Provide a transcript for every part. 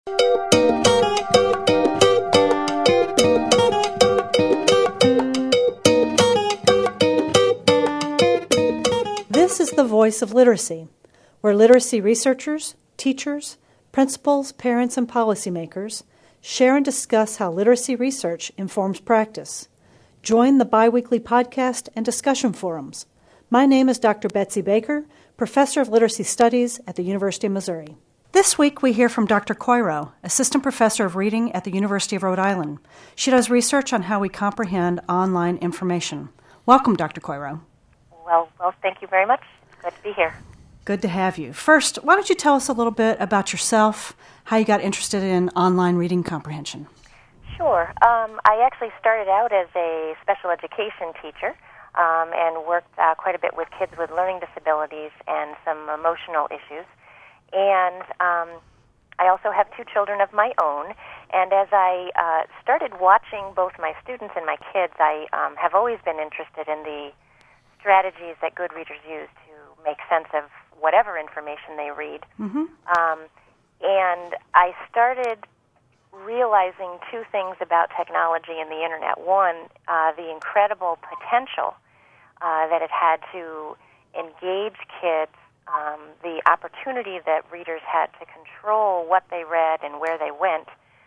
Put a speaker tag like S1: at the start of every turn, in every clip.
S1: This is the Voice of Literacy, where literacy researchers, teachers, principals, parents, and policymakers share and discuss how literacy research informs practice. Join the biweekly podcast and discussion forums. My name is Dr. Betsy Baker, Professor of Literacy Studies at the University of Missouri. This week we hear from Dr. Coiro, Assistant Professor of Reading at the University of Rhode Island. She does research on how we comprehend online information. Welcome, Dr. Coiro.
S2: Well, thank you very much. It's good to be here.
S1: Good to have you. First, why don't you tell us a little bit about yourself, how you got interested in online reading comprehension?
S2: Sure. I actually started out as a special education teacher and worked quite a bit with kids with learning disabilities and some emotional issues. And I also have two children of my own. And as I started watching both my students and my kids, I have always been interested in the strategies that good readers use to make sense of whatever information they read.
S1: Mm-hmm.
S2: And I started realizing two things about technology and the Internet. One, the incredible potential that it had to engage kids, the opportunity that readers had to control what they read and where they went,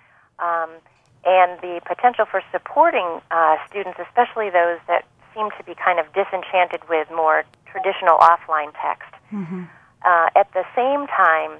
S2: and the potential for supporting students, especially those that seem to be kind of disenchanted with more traditional offline text.
S1: Mm-hmm.
S2: At the same time,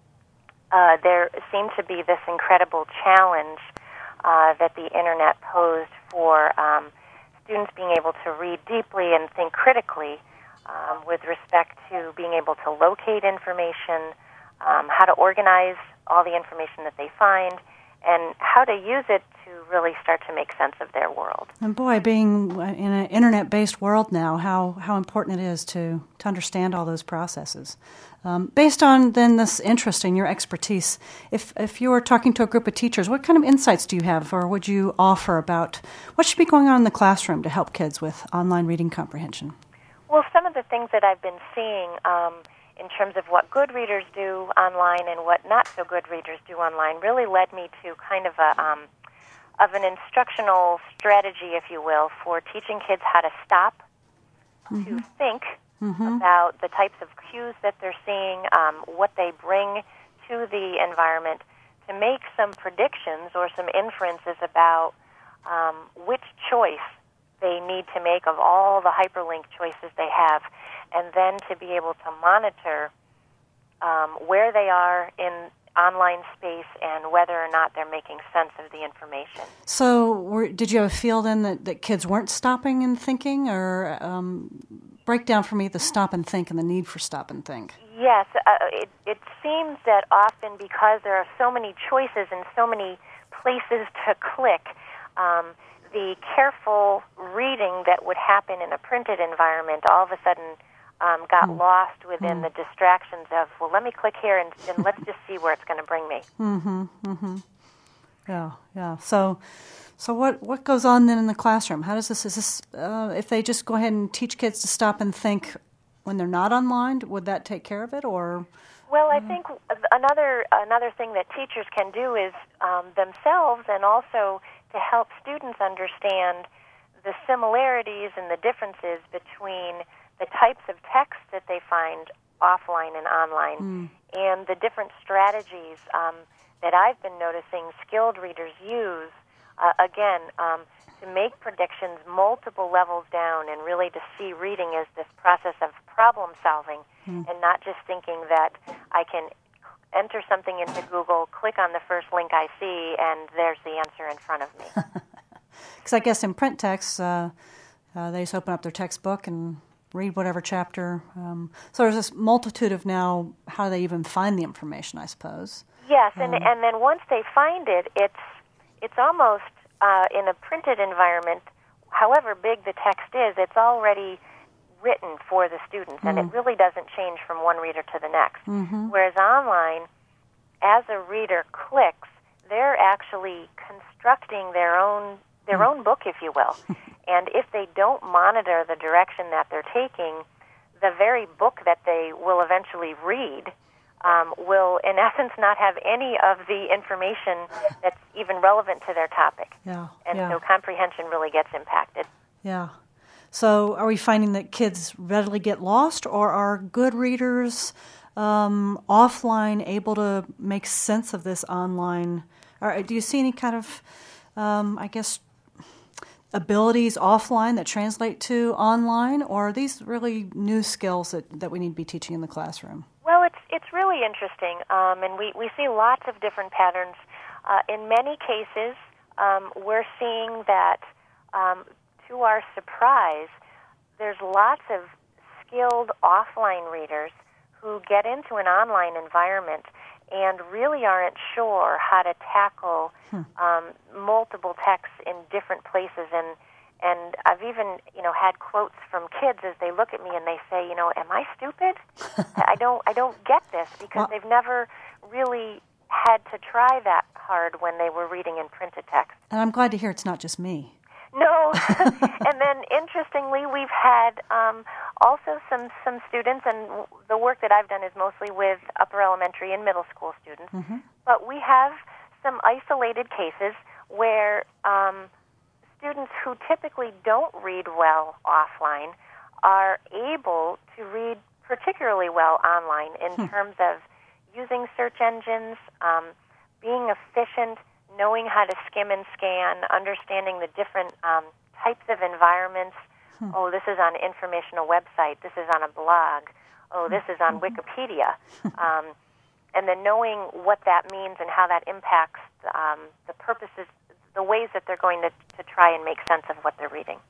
S2: there seemed to be this incredible challenge that the Internet posed for students being able to read deeply and think critically with respect to being able to locate information, how to organize all the information that they find, and how to use it to really start to make sense of their world.
S1: And boy, being in an Internet-based world now, how important it is to understand all those processes. Based on then this interest in your expertise, if you were talking to a group of teachers, what kind of insights do you have or would you offer about what should be going on in the classroom to help kids with online reading comprehension?
S2: Well, some of the things that I've been seeing in terms of what good readers do online and what not so good readers do online really led me to kind of an instructional strategy, if you will, for teaching kids how to stop, to think about the types of cues that they're seeing, what they bring to the environment, to make some predictions or some inferences about which choice they need to make of all the hyperlink choices they have, and then to be able to monitor where they are in online space and whether or not they're making sense of the information.
S1: So did you have a feel then that kids weren't stopping and thinking, or break down for me the stop and think and the need for stop and think?
S2: Yes, it seems that often because there are so many choices and so many places to click, the careful reading that would happen in a printed environment all of a sudden got lost within the distractions of, well, let me click here and let's just see where it's going to bring me.
S1: Yeah. So what goes on then in the classroom? How does this? Is this if they just go ahead and teach kids to stop and think when they're not online? Would that take care of it, or?
S2: Well, I think another thing that teachers can do is themselves, and also to help students understand the similarities and the differences between the types of text that they find offline and online, and the different strategies that I've been noticing skilled readers use, to make predictions multiple levels down and really to see reading as this process of problem solving and not just thinking that I can enter something into Google, click on the first link I see, and there's the answer in front of me.
S1: Because I guess in print text, they just open up their textbook and read whatever chapter. So there's this multitude of now how they even find the information, I suppose.
S2: Yes, and then once they find it, it's almost in a printed environment, however big the text is, it's already written for the students, and it really doesn't change from one reader to the next. Whereas online, as a reader clicks, they're actually constructing their own book, if you will. And if they don't monitor the direction that they're taking, the very book that they will eventually read will, in essence, not have any of the information that's even relevant to their topic.
S1: Yeah.
S2: So comprehension really gets impacted.
S1: Yeah. So are we finding that kids readily get lost, or are good readers offline able to make sense of this online? Or do you see any kind of, abilities offline that translate to online, or are these really new skills that we need to be teaching in the classroom?
S2: Well, it's really interesting, and we see lots of different patterns. In many cases, we're seeing that, to our surprise, there's lots of skilled offline readers who get into an online environment and really aren't sure how to tackle multiple texts in different places. And I've even, had quotes from kids as they look at me and they say, am I stupid? I don't get this, because they've never really had to try that hard when they were reading in printed text.
S1: And I'm glad to hear it's not just me.
S2: No. And then, interestingly, we've had also some students, and the work that I've done is mostly with upper elementary and middle school students, but we have some isolated cases where students who typically don't read well offline are able to read particularly well online in terms of using search engines, being efficient, knowing how to skim and scan, understanding the different types of environments. Oh, this is on an informational website. This is on a blog. Oh, this is on Wikipedia. And then knowing what that means and how that impacts the purposes, the ways that they're going to try and make sense of what they're reading.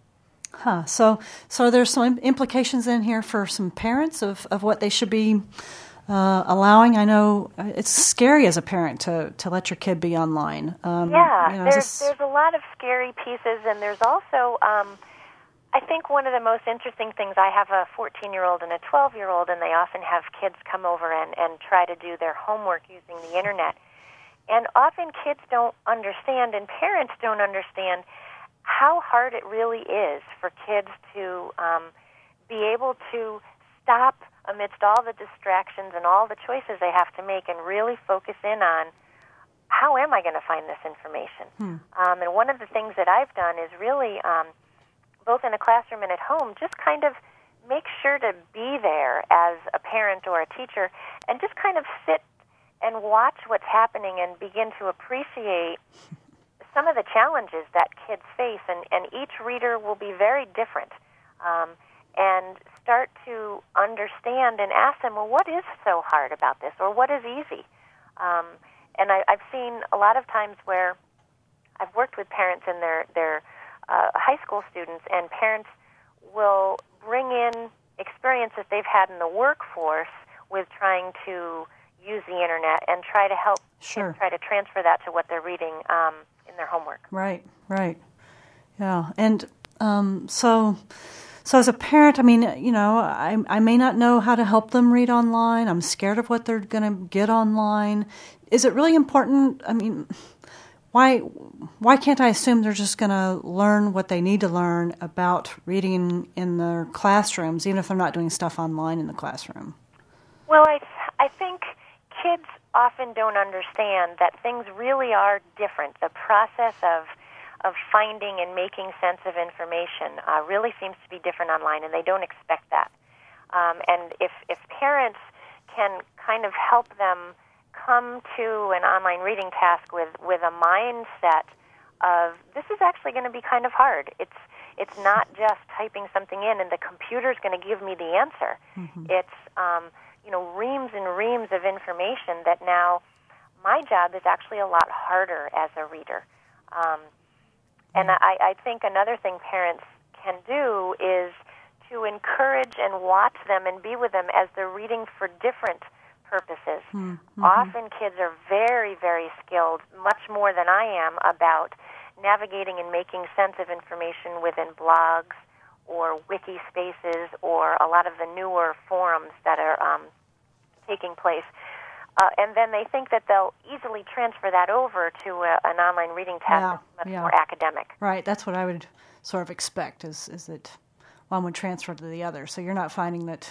S1: So there's some implications in here for some parents of what they should be allowing. I know it's scary as a parent to let your kid be online.
S2: There's a lot of scary pieces, and there's also, I think one of the most interesting things, I have a 14-year-old and a 12-year-old, and they often have kids come over and try to do their homework using the Internet. And often kids don't understand, and parents don't understand, how hard it really is for kids to be able to stop amidst all the distractions and all the choices they have to make and really focus in on, how am I going to find this information? And one of the things that I've done is really, both in a classroom and at home, just kind of make sure to be there as a parent or a teacher and just kind of sit and watch what's happening and begin to appreciate some of the challenges that kids face. And each reader will be very different. And start to understand and ask them, well, what is so hard about this, or what is easy? And I've seen a lot of times where I've worked with parents and their high school students, and parents will bring in experiences they've had in the workforce with trying to use the Internet and try to help kids try to transfer that to what they're reading in their homework.
S1: Right. Yeah. And So as a parent, I mean, I may not know how to help them read online. I'm scared of what they're going to get online. Is it really important? I mean, why can't I assume they're just going to learn what they need to learn about reading in their classrooms, even if they're not doing stuff online in the classroom?
S2: Well, I think kids often don't understand that things really are different. The process of finding and making sense of information really seems to be different online, and they don't expect that. And if parents can kind of help them come to an online reading task with a mindset of, this is actually going to be kind of hard. It's not just typing something in and the computer's going to give me the answer. It's reams and reams of information that now my job is actually a lot harder as a reader. And I think another thing parents can do is to encourage and watch them and be with them as they're reading for different purposes. Often kids are very, very skilled, much more than I am, about navigating and making sense of information within blogs or wiki spaces or a lot of the newer forums that are taking place. And then they think that they'll easily transfer that over to an online reading task that's much more academic.
S1: Right, that's what I would sort of expect, is that one would transfer to the other. So you're not finding that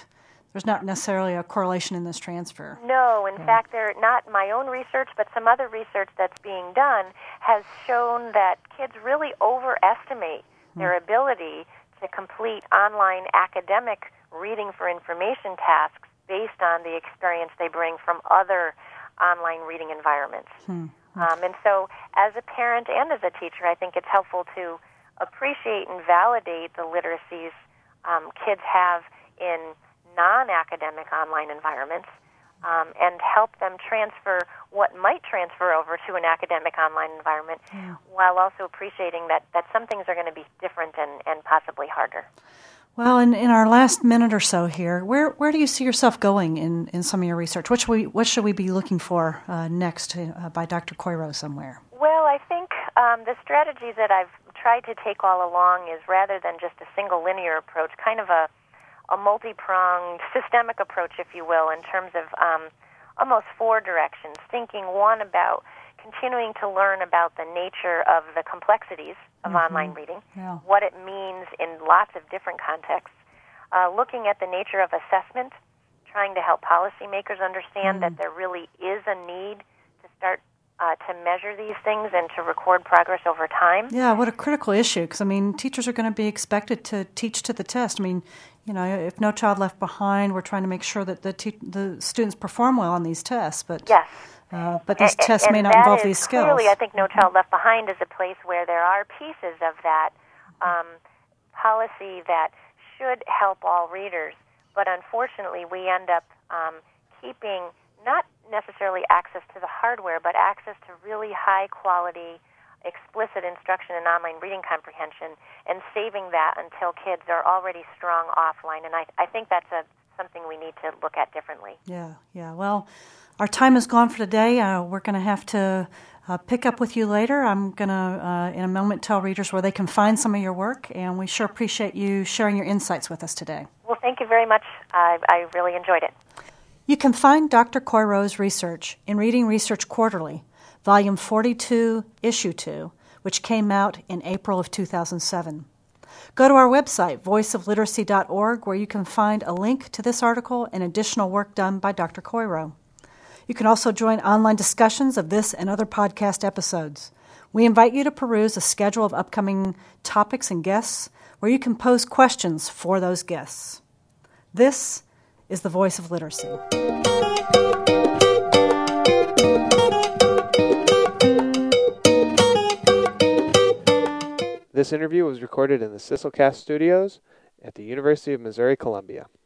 S1: there's not necessarily a correlation in this transfer.
S2: No, in fact, not my own research, but some other research that's being done has shown that kids really overestimate their ability to complete online academic reading for information tasks based on the experience they bring from other online reading environments. And so as a parent and as a teacher, I think it's helpful to appreciate and validate the literacies kids have in non-academic online environments and help them transfer what might transfer over to an academic online environment while also appreciating that some things are going to be different and possibly harder.
S1: Well, in our last minute or so here, where do you see yourself going in some of your research? What should we be looking for next by Dr. Coiro somewhere?
S2: Well, I think the strategy that I've tried to take all along is rather than just a single linear approach, kind of a multi-pronged, systemic approach, if you will, in terms of almost four directions. Thinking, one, about continuing to learn about the nature of the complexities of online reading, what it means in lots of different contexts, looking at the nature of assessment, trying to help policymakers understand that there really is a need to start to measure these things and to record progress over time.
S1: Yeah, what a critical issue, because, I mean, teachers are going to be expected to teach to the test. I mean, you know, if No Child Left Behind, we're trying to make sure that the students perform well on these tests, but
S2: yes.
S1: But these tests may not involve these skills.
S2: Clearly, I think No Child Left Behind is a place where there are pieces of that policy that should help all readers, but unfortunately we end up keeping not necessarily access to the hardware, but access to really high-quality, explicit instruction in online reading comprehension and saving that until kids are already strong offline. And I think that's something we need to look at differently.
S1: Yeah. Well, our time is gone for today. We're going to have to pick up with you later. I'm going to, in a moment, tell readers where they can find some of your work, and we sure appreciate you sharing your insights with us today.
S2: Well, thank you very much. I really enjoyed it.
S1: You can find Dr. Coiro's research in Reading Research Quarterly, Volume 42, Issue 2, which came out in April of 2007. Go to our website, voiceofliteracy.org, where you can find a link to this article and additional work done by Dr. Coiro. You can also join online discussions of this and other podcast episodes. We invite you to peruse a schedule of upcoming topics and guests where you can pose questions for those guests. This is the Voice of Literacy.
S3: This interview was recorded in the Sisselcast Studios at the University of Missouri-Columbia.